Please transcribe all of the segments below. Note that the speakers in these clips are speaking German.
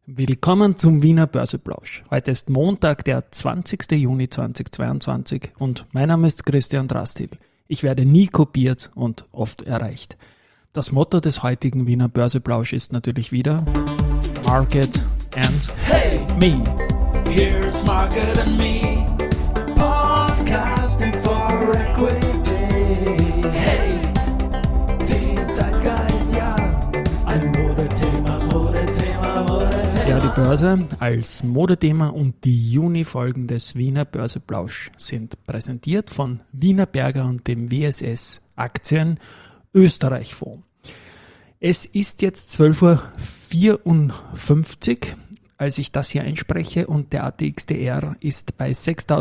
Willkommen zum Wiener Börseplausch. Heute ist Montag, der 20. Juni 2022 und mein Name ist Christian Drastil. Ich werde nie kopiert und oft erreicht. Das Motto des heutigen Wiener Börseplausch ist natürlich wieder Market and Me. Here's Market and Me, podcasting for equity. Hey, die Zeitgeist, ja, ein Modethema. Ja, die Börse als Modethema und die Juni-Folgen des Wiener Börseplausch sind präsentiert von Wiener Berger und dem WSS Aktien Österreich Fonds. Es ist jetzt 12.54 Uhr, als ich das hier einspreche, und der ATXDR ist bei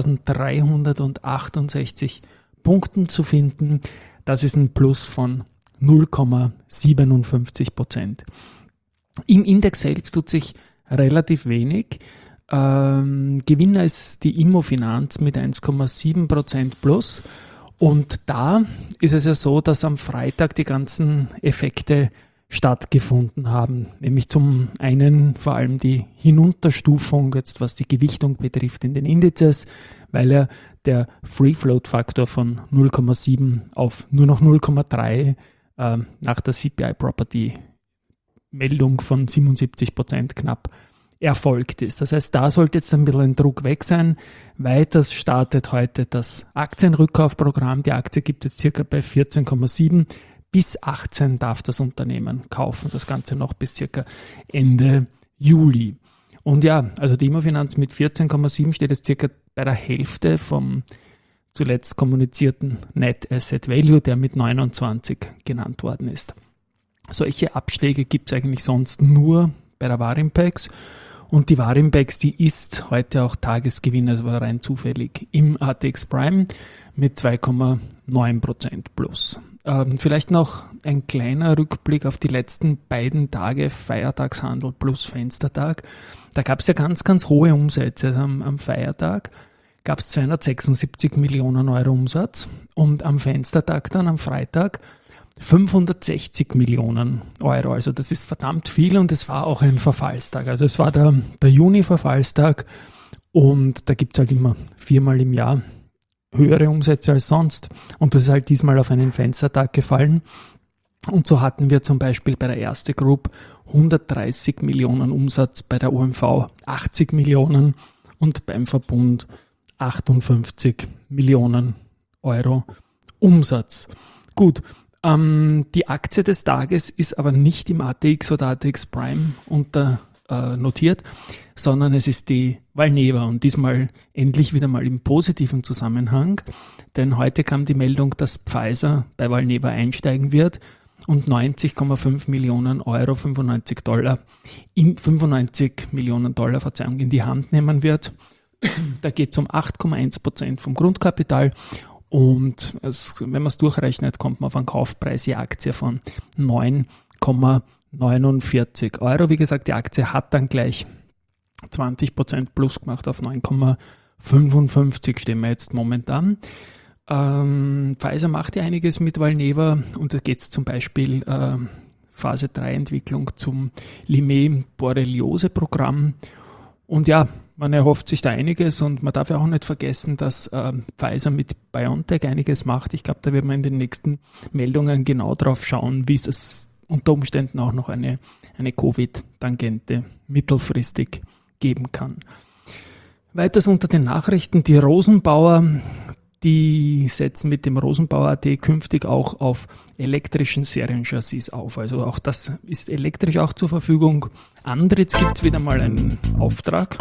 6.368 Punkten zu finden. Das ist ein Plus von 0,57%. Im Index selbst tut sich relativ wenig. Gewinner ist die Immofinanz mit 1,7% plus. Und da ist es ja so, dass am Freitag die ganzen Effekte stattgefunden haben. Nämlich zum einen vor allem die Hinunterstufung, jetzt was die Gewichtung betrifft in den Indizes, weil ja der Free-Float-Faktor von 0,7 auf nur noch 0,3 nach der CPI-Property-Meldung von 77% knapp erfolgt ist. Das heißt, da sollte jetzt ein bisschen ein Druck weg sein. Weiter startet heute das Aktienrückkaufprogramm. Die Aktie gibt es circa bei 14,7. Bis 18 darf das Unternehmen kaufen. Das Ganze noch bis circa Ende Juli. Und ja, also die Immofinanz mit 14,7 steht jetzt circa bei der Hälfte vom zuletzt kommunizierten Net Asset Value, der mit 29 genannt worden ist. Solche Abschläge gibt es eigentlich sonst nur bei der Warimpex. Und die Warimpex, die ist heute auch Tagesgewinn, also rein zufällig, im ATX Prime mit 2,9% plus. Vielleicht noch ein kleiner Rückblick auf die letzten beiden Tage, Feiertagshandel plus Fenstertag. Da gab es ja ganz, ganz hohe Umsätze. Also am Feiertag gab es 276 Millionen Euro Umsatz und am Fenstertag dann am Freitag 560 Millionen Euro. Also das ist verdammt viel und es war auch ein Verfallstag. Also es war der Juni-Verfallstag und da gibt es halt immer 4-mal im Jahr höhere Umsätze als sonst. Und das ist halt diesmal auf einen Fenstertag gefallen. Und so hatten wir zum Beispiel bei der Erste Group 130 Millionen Umsatz, bei der OMV 80 Millionen und beim Verbund 58 Millionen Euro Umsatz. Gut, die Aktie des Tages ist aber nicht im ATX oder ATX Prime notiert, sondern es ist die Valneva und diesmal endlich wieder mal im positiven Zusammenhang, denn heute kam die Meldung, dass Pfizer bei Valneva einsteigen wird und 90,5 Millionen Euro, 95 Millionen Dollar in die Hand nehmen wird. Da geht es um 8,1% vom Grundkapital und wenn man es durchrechnet, kommt man auf einen Kaufpreis je Aktie von 9,49 Euro. Wie gesagt, die Aktie hat dann gleich 20% plus gemacht auf 9,55 stehen wir jetzt momentan. Pfizer macht ja einiges mit Valneva und da geht es zum Beispiel Phase 3 Entwicklung zum Lyme-Borreliose-Programm. Und ja, man erhofft sich da einiges und man darf ja auch nicht vergessen, dass Pfizer mit BioNTech einiges macht. Ich glaube, da wird man in den nächsten Meldungen genau drauf schauen, wie es unter Umständen auch noch eine Covid-Tangente mittelfristig geben kann. Weiters unter den Nachrichten, die Rosenbauer, die setzen mit dem Rosenbauer AT künftig auch auf elektrischen Serienchassis auf. Also auch das ist elektrisch auch zur Verfügung. Andritz gibt es wieder mal einen Auftrag.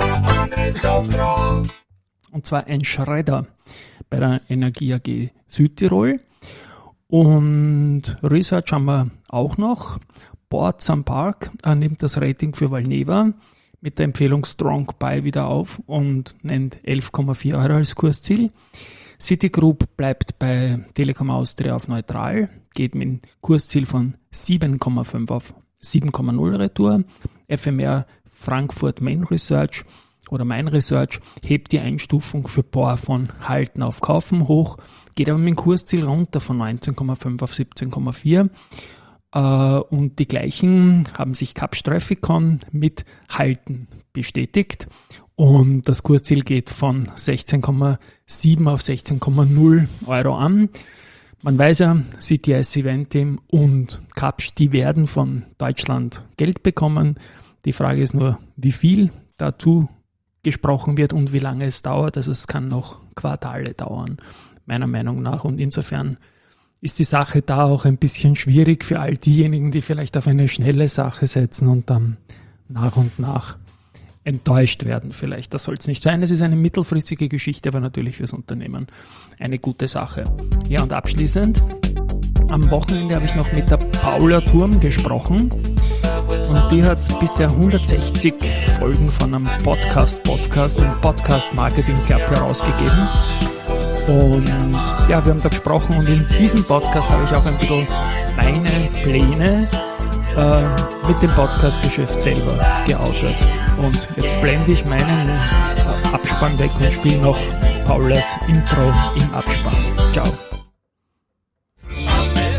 Und zwar ein Schredder bei der Energie AG Südtirol. Und Research haben wir auch noch. Boards am Park nimmt das Rating für Valneva mit der Empfehlung Strong Buy wieder auf und nennt 11,4 Euro als Kursziel. Citigroup bleibt bei Telekom Austria auf neutral, geht mit einem Kursziel von 7,5 auf 7,0 Retour. FMR Frankfurt Main Research hebt die Einstufung für POR von Halten auf Kaufen hoch, geht aber mit dem Kursziel runter von 19,5 auf 17,4. Und die gleichen haben sich Kapsch Trafficon mit Halten bestätigt. Und das Kursziel geht von 16,7 auf 16,0 Euro an. Man weiß ja, CTS Eventim und Kapsch, die werden von Deutschland Geld bekommen. Die Frage ist nur, wie viel dazu gesprochen wird und wie lange es dauert. Also es kann noch Quartale dauern, meiner Meinung nach. Und insofern ist die Sache da auch ein bisschen schwierig für all diejenigen, die vielleicht auf eine schnelle Sache setzen und dann nach und nach enttäuscht werden vielleicht. Das soll es nicht sein. Es ist eine mittelfristige Geschichte, aber natürlich fürs Unternehmen eine gute Sache. Ja, und abschließend, am Wochenende habe ich noch mit der Paula Thurm gesprochen und die hat bisher 160 Folgen von einem Podcast im Podcast Marketing Club herausgegeben. Und ja, wir haben da gesprochen und in diesem Podcast habe ich auch ein bisschen meine Pläne mit dem Podcast-Geschäft selber geoutet. Und jetzt blende ich meinen Abspann weg und spiele noch Paulas Intro im Abspann. Ciao.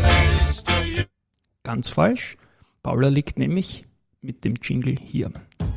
Ganz falsch. Paula liegt nämlich mit dem Jingle hier.